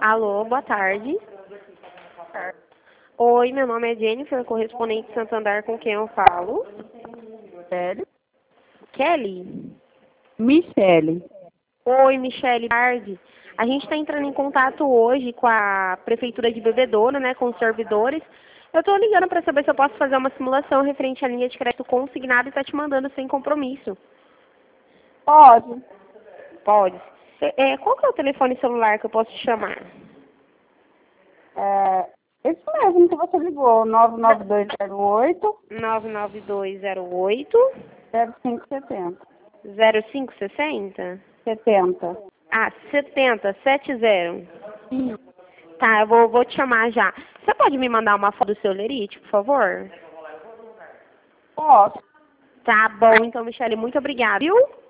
Alô, boa tarde. Oi, meu nome é Jennifer, correspondente de Santander, com quem eu falo? Michele. Kelly? Michele. Oi, Michele, boa tarde. A gente está entrando em contato hoje com a Prefeitura de Bebedouro, né, com os servidores. Eu estou ligando para saber se eu posso fazer uma simulação referente à linha de crédito consignada e está te mandando sem compromisso. Pode. Pode. Qual que é o telefone celular que eu posso te chamar? Esse mesmo que você ligou, 99208 99208 0570. 0560? 70. Ah, 70. Sim. Tá, eu vou te chamar já. Você pode me mandar uma foto do seu lerite, por favor? Posso. Tá bom, então, Michele, muito obrigada, viu?